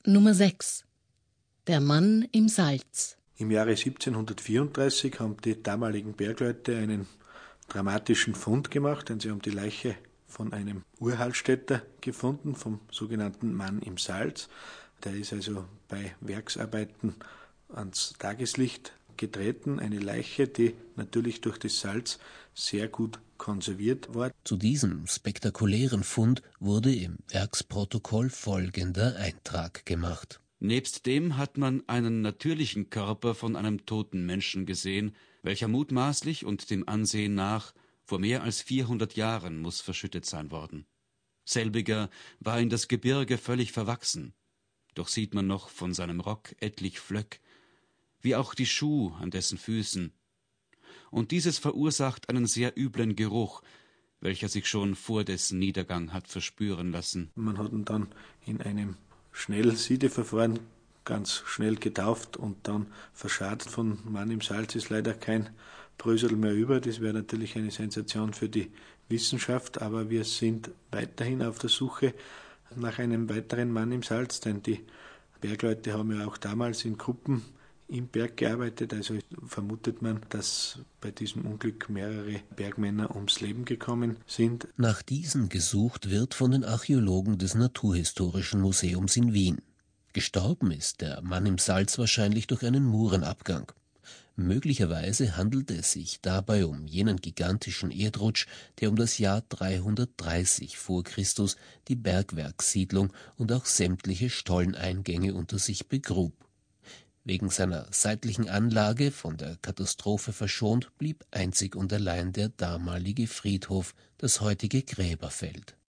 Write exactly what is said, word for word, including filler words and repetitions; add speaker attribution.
Speaker 1: Nummer sechs. Der Mann im Salz.
Speaker 2: Im Jahre siebzehnhundertvierunddreißig haben die damaligen Bergleute einen dramatischen Fund gemacht, denn sie haben die Leiche von einem Urheilstätter gefunden, vom sogenannten Mann im Salz. Der ist also bei Werksarbeiten ans Tageslicht getreten, eine Leiche, die natürlich durch das Salz sehr gut konserviert war.
Speaker 3: Zu diesem spektakulären Fund wurde im Werksprotokoll folgender Eintrag gemacht.
Speaker 4: Nebst dem hat man einen natürlichen Körper von einem toten Menschen gesehen, welcher mutmaßlich und dem Ansehen nach vor mehr als vierhundert Jahren muss verschüttet sein worden. Selbiger war in das Gebirge völlig verwachsen, doch sieht man noch von seinem Rock etlich Flöck, wie auch die Schuh an dessen Füßen. Und dieses verursacht einen sehr üblen Geruch, welcher sich schon vor dessen Niedergang hat verspüren lassen.
Speaker 2: Man hat ihn dann in einem Schnellsiedeverfahren ganz schnell getauft und dann verscharrt. Von Mann im Salz ist leider kein Brösel mehr über. Das wäre natürlich eine Sensation für die Wissenschaft, aber wir sind weiterhin auf der Suche nach einem weiteren Mann im Salz, denn die Bergleute haben ja auch damals in Gruppen im Berg gearbeitet, also vermutet man, dass bei diesem Unglück mehrere Bergmänner ums Leben gekommen sind.
Speaker 3: Nach diesen gesucht wird von den Archäologen des Naturhistorischen Museums in Wien. Gestorben ist der Mann im Salz wahrscheinlich durch einen Murenabgang. Möglicherweise handelt es sich dabei um jenen gigantischen Erdrutsch, der um das Jahr dreihundertdreißig vor Christus die Bergwerkssiedlung und auch sämtliche Stolleneingänge unter sich begrub. Wegen seiner seitlichen Anlage, von der Katastrophe verschont, blieb einzig und allein der damalige Friedhof, das heutige Gräberfeld.